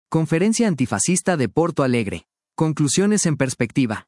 Conferencia Antifascista de Porto Alegre. Conclusiones en perspectiva.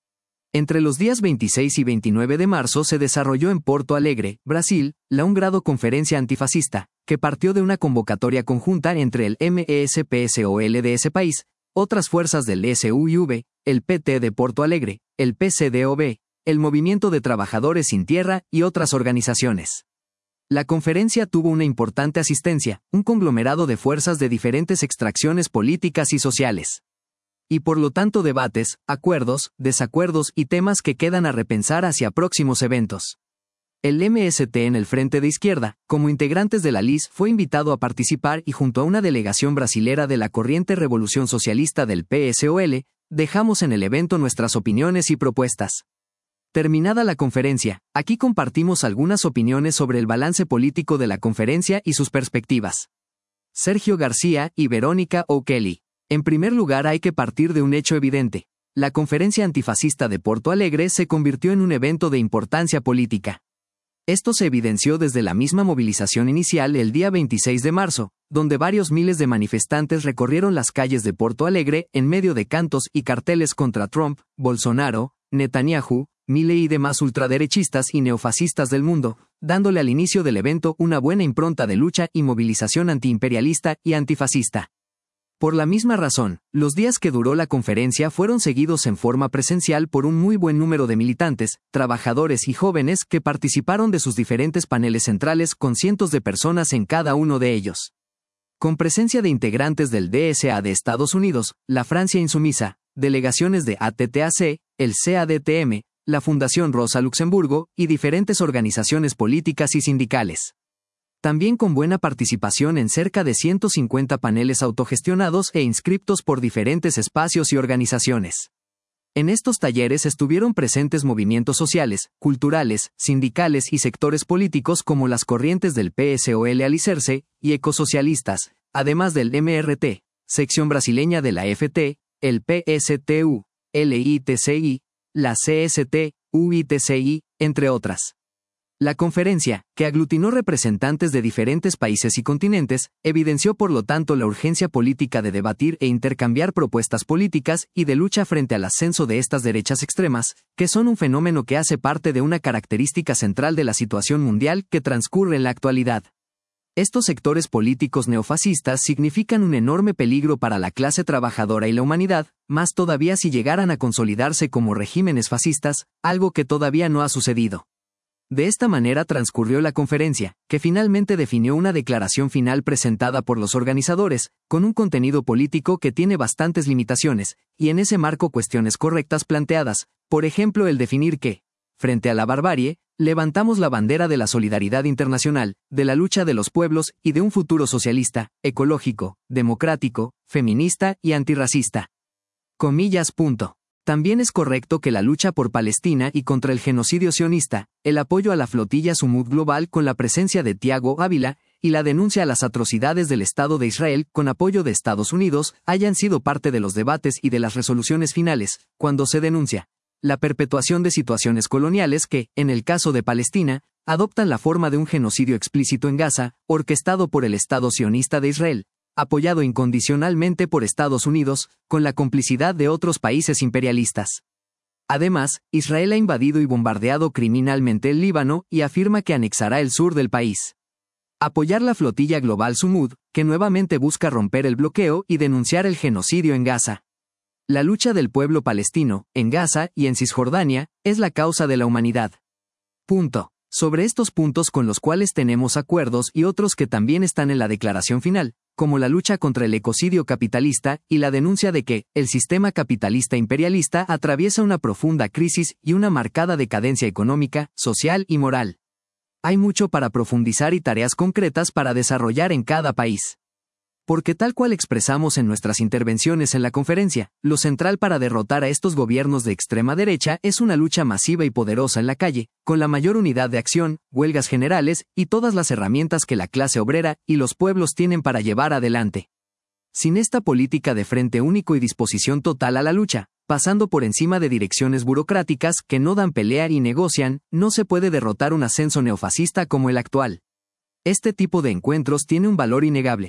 Entre los días 26 y 29 de marzo se desarrolló en Porto Alegre, Brasil, la 1ª Conferencia Antifascista, que partió de una convocatoria conjunta entre el MES-PSOL de ese país, otras fuerzas del SUV, el PT de Porto Alegre, el PCDOB, el Movimiento de Trabajadores Sin Tierra y otras organizaciones. La conferencia tuvo una importante asistencia, un conglomerado de fuerzas de diferentes extracciones políticas y sociales. Y por lo tanto debates, acuerdos, desacuerdos y temas que quedan a repensar hacia próximos eventos. El MST en el Frente de Izquierda, como integrantes de la LIS, fue invitado a participar y junto a una delegación brasilera de la corriente Revolución Socialista del PSOL, dejamos en el evento nuestras opiniones y propuestas. Terminada la conferencia, aquí compartimos algunas opiniones sobre el balance político de la conferencia y sus perspectivas. Sergio García y Verónica O'Kelly. En primer lugar hay que partir de un hecho evidente. La Conferencia Antifascista de Porto Alegre se convirtió en un evento de importancia política. Esto se evidenció desde la misma movilización inicial el día 26 de marzo, donde varios miles de manifestantes recorrieron las calles de Porto Alegre en medio de cantos y carteles contra Trump, Bolsonaro, Netanyahu, Milei y demás ultraderechistas y neofascistas del mundo, dándole al inicio del evento una buena impronta de lucha y movilización antiimperialista y antifascista. Por la misma razón, los días que duró la conferencia fueron seguidos en forma presencial por un muy buen número de militantes, trabajadores y jóvenes que participaron de sus diferentes paneles centrales con cientos de personas en cada uno de ellos. Con presencia de integrantes del DSA de Estados Unidos, la Francia Insumisa, delegaciones de ATTAC, el CADTM, la Fundación Rosa Luxemburgo y diferentes organizaciones políticas y sindicales. También con buena participación en cerca de 150 paneles autogestionados e inscriptos por diferentes espacios y organizaciones. En estos talleres estuvieron presentes movimientos sociales, culturales, sindicales y sectores políticos como las corrientes del PSOL Alicerce y ecosocialistas, además del MRT, sección brasileña de la FT, el PSTU, LITCI, la CST, UITCI, entre otras. La conferencia, que aglutinó representantes de diferentes países y continentes, evidenció por lo tanto la urgencia política de debatir e intercambiar propuestas políticas y de lucha frente al ascenso de estas derechas extremas, que son un fenómeno que hace parte de una característica central de la situación mundial que transcurre en la actualidad. Estos sectores políticos neofascistas significan un enorme peligro para la clase trabajadora y la humanidad, más todavía si llegaran a consolidarse como regímenes fascistas, algo que todavía no ha sucedido. De esta manera transcurrió la conferencia, que finalmente definió una declaración final presentada por los organizadores, con un contenido político que tiene bastantes limitaciones, y en ese marco cuestiones correctas planteadas, por ejemplo el definir que, frente a la barbarie, levantamos la bandera de la solidaridad internacional, de la lucha de los pueblos y de un futuro socialista, ecológico, democrático, feminista y antirracista. Comillas. También es correcto que la lucha por Palestina y contra el genocidio sionista, el apoyo a la flotilla Sumud Global con la presencia de Thiago Ávila, y la denuncia a las atrocidades del Estado de Israel con apoyo de Estados Unidos hayan sido parte de los debates y de las resoluciones finales, cuando se denuncia la perpetuación de situaciones coloniales que, en el caso de Palestina, adoptan la forma de un genocidio explícito en Gaza, orquestado por el Estado sionista de Israel, apoyado incondicionalmente por Estados Unidos, con la complicidad de otros países imperialistas. Además, Israel ha invadido y bombardeado criminalmente el Líbano y afirma que anexará el sur del país. Apoyar la flotilla global Sumud, que nuevamente busca romper el bloqueo y denunciar el genocidio en Gaza. La lucha del pueblo palestino, en Gaza y en Cisjordania, es la causa de la humanidad. Sobre estos puntos con los cuales tenemos acuerdos y otros que también están en la declaración final, como la lucha contra el ecocidio capitalista y la denuncia de que el sistema capitalista imperialista atraviesa una profunda crisis y una marcada decadencia económica, social y moral. Hay mucho para profundizar y tareas concretas para desarrollar en cada país. Porque tal cual expresamos en nuestras intervenciones en la conferencia, lo central para derrotar a estos gobiernos de extrema derecha es una lucha masiva y poderosa en la calle, con la mayor unidad de acción, huelgas generales y todas las herramientas que la clase obrera y los pueblos tienen para llevar adelante. Sin esta política de frente único y disposición total a la lucha, pasando por encima de direcciones burocráticas que no dan pelea y negocian, no se puede derrotar un ascenso neofascista como el actual. Este tipo de encuentros tiene un valor innegable.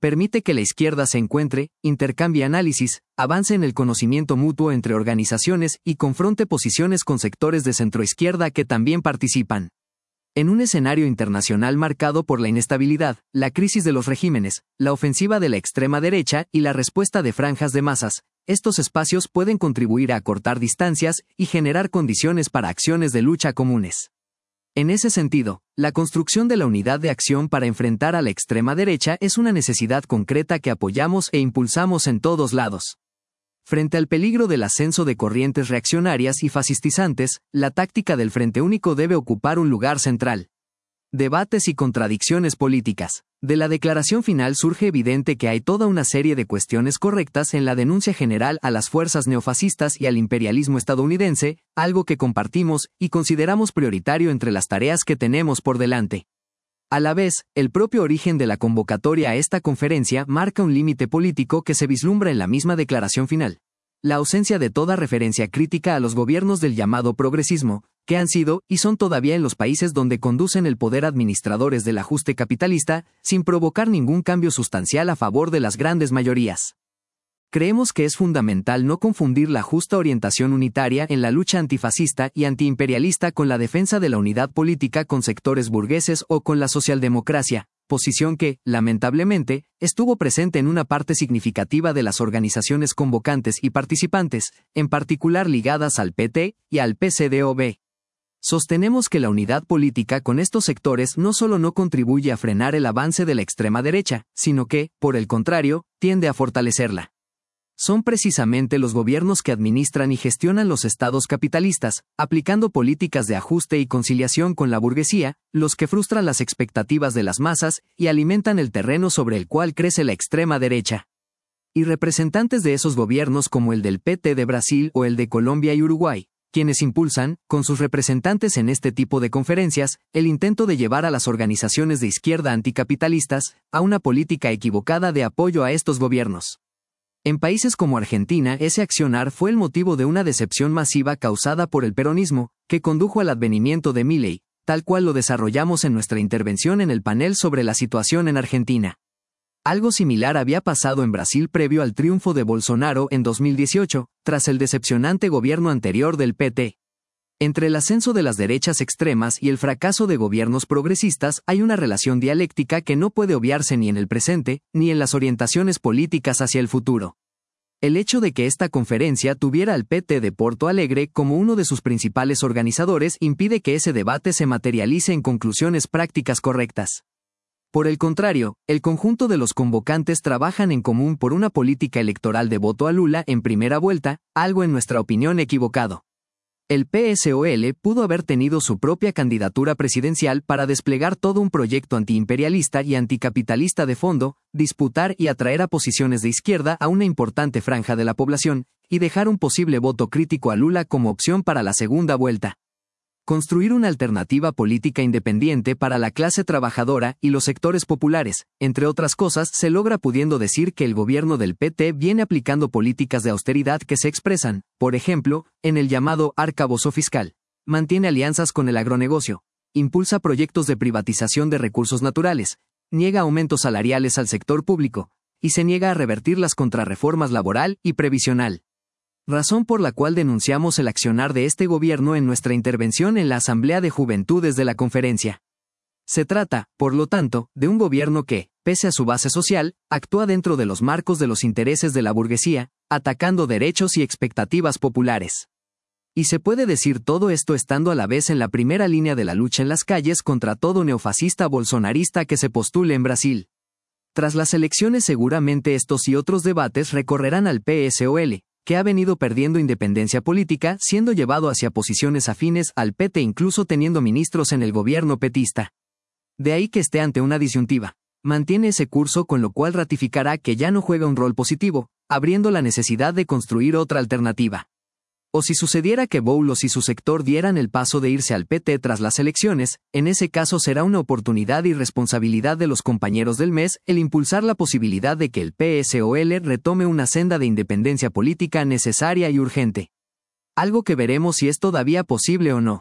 permite que la izquierda se encuentre, intercambie análisis, avance en el conocimiento mutuo entre organizaciones y confronte posiciones con sectores de centroizquierda que también participan. En un escenario internacional marcado por la inestabilidad, la crisis de los regímenes, la ofensiva de la extrema derecha y la respuesta de franjas de masas, estos espacios pueden contribuir a acortar distancias y generar condiciones para acciones de lucha comunes. En ese sentido, la construcción de la unidad de acción para enfrentar a la extrema derecha es una necesidad concreta que apoyamos e impulsamos en todos lados. Frente al peligro del ascenso de corrientes reaccionarias y fascistizantes, la táctica del Frente Único debe ocupar un lugar central. Debates y contradicciones políticas. De la declaración final surge evidente que hay toda una serie de cuestiones correctas en la denuncia general a las fuerzas neofascistas y al imperialismo estadounidense, algo que compartimos y consideramos prioritario entre las tareas que tenemos por delante. A la vez, el propio origen de la convocatoria a esta conferencia marca un límite político que se vislumbra en la misma declaración final. La ausencia de toda referencia crítica a los gobiernos del llamado progresismo, que han sido y son todavía en los países donde conducen el poder administradores del ajuste capitalista, sin provocar ningún cambio sustancial a favor de las grandes mayorías. Creemos que es fundamental no confundir la justa orientación unitaria en la lucha antifascista y antiimperialista con la defensa de la unidad política con sectores burgueses o con la socialdemocracia, posición que, lamentablemente, estuvo presente en una parte significativa de las organizaciones convocantes y participantes, en particular ligadas al PT y al PCDOB. Sostenemos que la unidad política con estos sectores no solo no contribuye a frenar el avance de la extrema derecha, sino que, por el contrario, tiende a fortalecerla. Son precisamente los gobiernos que administran y gestionan los estados capitalistas, aplicando políticas de ajuste y conciliación con la burguesía, los que frustran las expectativas de las masas y alimentan el terreno sobre el cual crece la extrema derecha. Y representantes de esos gobiernos como el del PT de Brasil o el de Colombia y Uruguay, quienes impulsan, con sus representantes en este tipo de conferencias, el intento de llevar a las organizaciones de izquierda anticapitalistas a una política equivocada de apoyo a estos gobiernos. En países como Argentina, ese accionar fue el motivo de una decepción masiva causada por el peronismo, que condujo al advenimiento de Milei, tal cual lo desarrollamos en nuestra intervención en el panel sobre la situación en Argentina. Algo similar había pasado en Brasil previo al triunfo de Bolsonaro en 2018, tras el decepcionante gobierno anterior del PT. Entre el ascenso de las derechas extremas y el fracaso de gobiernos progresistas hay una relación dialéctica que no puede obviarse ni en el presente, ni en las orientaciones políticas hacia el futuro. El hecho de que esta conferencia tuviera al PT de Porto Alegre como uno de sus principales organizadores impide que ese debate se materialice en conclusiones prácticas correctas. Por el contrario, el conjunto de los convocantes trabajan en común por una política electoral de voto a Lula en primera vuelta, algo en nuestra opinión equivocado. El PSOL pudo haber tenido su propia candidatura presidencial para desplegar todo un proyecto antiimperialista y anticapitalista de fondo, disputar y atraer a posiciones de izquierda a una importante franja de la población, y dejar un posible voto crítico a Lula como opción para la segunda vuelta. Construir una alternativa política independiente para la clase trabajadora y los sectores populares, entre otras cosas, se logra pudiendo decir que el gobierno del PT viene aplicando políticas de austeridad que se expresan, por ejemplo, en el llamado arcabouço fiscal. Mantiene alianzas con el agronegocio, impulsa proyectos de privatización de recursos naturales, niega aumentos salariales al sector público, y se niega a revertir las contrarreformas laboral y previsional. Razón por la cual denunciamos el accionar de este gobierno en nuestra intervención en la Asamblea de Juventudes de la conferencia. Se trata, por lo tanto, de un gobierno que, pese a su base social, actúa dentro de los marcos de los intereses de la burguesía, atacando derechos y expectativas populares. Y se puede decir todo esto estando a la vez en la primera línea de la lucha en las calles contra todo neofascista bolsonarista que se postule en Brasil. Tras las elecciones seguramente estos y otros debates recorrerán al PSOL, que ha venido perdiendo independencia política, siendo llevado hacia posiciones afines al PT incluso teniendo ministros en el gobierno petista. De ahí que esté ante una disyuntiva. Mantiene ese curso con lo cual ratificará que ya no juega un rol positivo, abriendo la necesidad de construir otra alternativa. O si sucediera que Boulos y su sector dieran el paso de irse al PT tras las elecciones, en ese caso será una oportunidad y responsabilidad de los compañeros del MES el impulsar la posibilidad de que el PSOL retome una senda de independencia política necesaria y urgente. Algo que veremos si es todavía posible o no.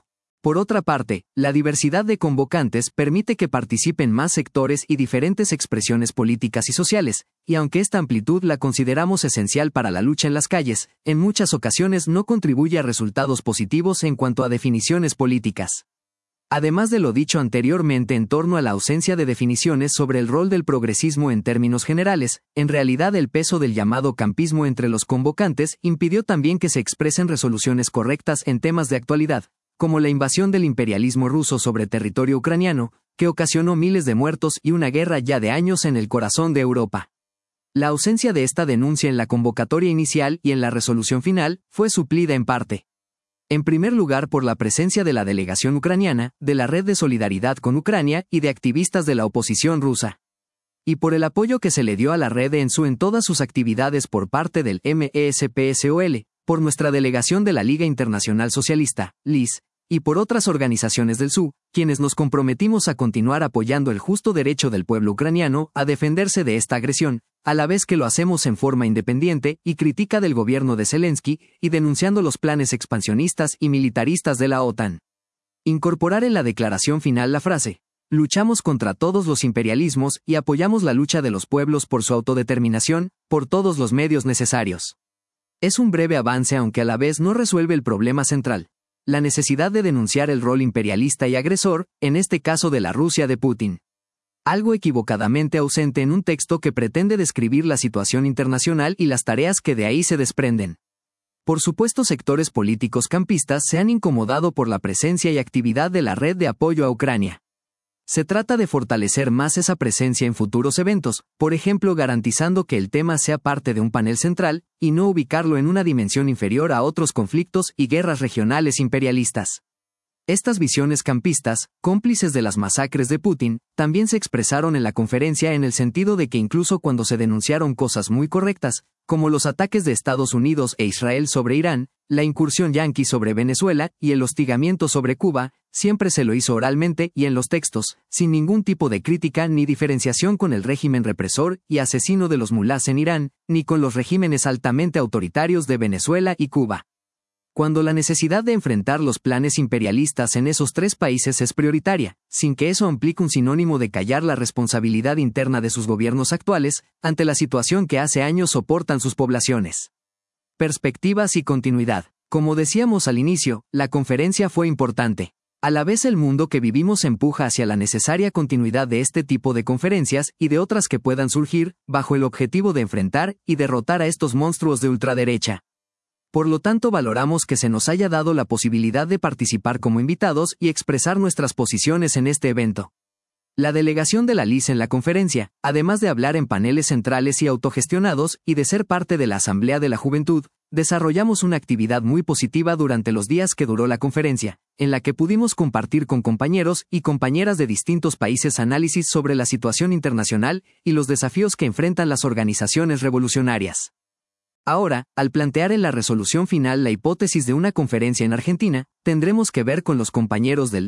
Por otra parte, la diversidad de convocantes permite que participen más sectores y diferentes expresiones políticas y sociales, y aunque esta amplitud la consideramos esencial para la lucha en las calles, en muchas ocasiones no contribuye a resultados positivos en cuanto a definiciones políticas. Además de lo dicho anteriormente en torno a la ausencia de definiciones sobre el rol del progresismo en términos generales, en realidad el peso del llamado campismo entre los convocantes impidió también que se expresen resoluciones correctas en temas de actualidad, como la invasión del imperialismo ruso sobre territorio ucraniano, que ocasionó miles de muertos y una guerra ya de años en el corazón de Europa. La ausencia de esta denuncia en la convocatoria inicial y en la resolución final fue suplida en parte. En primer lugar por la presencia de la delegación ucraniana, de la Red de Solidaridad con Ucrania y de activistas de la oposición rusa. Y por el apoyo que se le dio a la red en todas sus actividades por parte del MESPSOL, por nuestra delegación de la Liga Internacional Socialista, LIS, y por otras organizaciones del SU, quienes nos comprometimos a continuar apoyando el justo derecho del pueblo ucraniano a defenderse de esta agresión, a la vez que lo hacemos en forma independiente y crítica del gobierno de Zelensky y denunciando los planes expansionistas y militaristas de la OTAN. Incorporar en la declaración final la frase: luchamos contra todos los imperialismos y apoyamos la lucha de los pueblos por su autodeterminación, por todos los medios necesarios. Es un breve avance aunque a la vez no resuelve el problema central: la necesidad de denunciar el rol imperialista y agresor, en este caso de la Rusia de Putin. Algo equivocadamente ausente en un texto que pretende describir la situación internacional y las tareas que de ahí se desprenden. Por supuesto, sectores políticos campistas se han incomodado por la presencia y actividad de la red de apoyo a Ucrania. Se trata de fortalecer más esa presencia en futuros eventos, por ejemplo garantizando que el tema sea parte de un panel central, y no ubicarlo en una dimensión inferior a otros conflictos y guerras regionales imperialistas. Estas visiones campistas, cómplices de las masacres de Putin, también se expresaron en la conferencia en el sentido de que incluso cuando se denunciaron cosas muy correctas, como los ataques de Estados Unidos e Israel sobre Irán, la incursión yanqui sobre Venezuela y el hostigamiento sobre Cuba, siempre se lo hizo oralmente y en los textos, sin ningún tipo de crítica ni diferenciación con el régimen represor y asesino de los mulás en Irán, ni con los regímenes altamente autoritarios de Venezuela y Cuba. Cuando la necesidad de enfrentar los planes imperialistas en esos tres países es prioritaria, sin que eso implique un sinónimo de callar la responsabilidad interna de sus gobiernos actuales, ante la situación que hace años soportan sus poblaciones. Perspectivas y continuidad. Como decíamos al inicio, la conferencia fue importante. A la vez el mundo que vivimos empuja hacia la necesaria continuidad de este tipo de conferencias y de otras que puedan surgir, bajo el objetivo de enfrentar y derrotar a estos monstruos de ultraderecha. Por lo tanto, valoramos que se nos haya dado la posibilidad de participar como invitados y expresar nuestras posiciones en este evento. La delegación de la LIS en la conferencia, además de hablar en paneles centrales y autogestionados y de ser parte de la Asamblea de la Juventud, desarrollamos una actividad muy positiva durante los días que duró la conferencia, en la que pudimos compartir con compañeros y compañeras de distintos países análisis sobre la situación internacional y los desafíos que enfrentan las organizaciones revolucionarias. Ahora, al plantear en la resolución final la hipótesis de una conferencia en Argentina, tendremos que ver con los compañeros del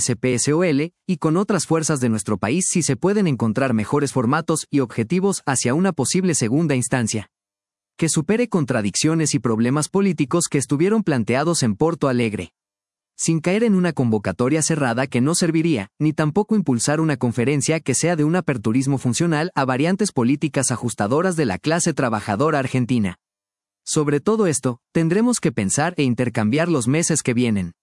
MESPSOL y con otras fuerzas de nuestro país si se pueden encontrar mejores formatos y objetivos hacia una posible segunda instancia, que supere contradicciones y problemas políticos que estuvieron planteados en Porto Alegre, sin caer en una convocatoria cerrada que no serviría, ni tampoco impulsar una conferencia que sea de un aperturismo funcional a variantes políticas ajustadoras de la clase trabajadora argentina. Sobre todo esto, tendremos que pensar e intercambiar los meses que vienen.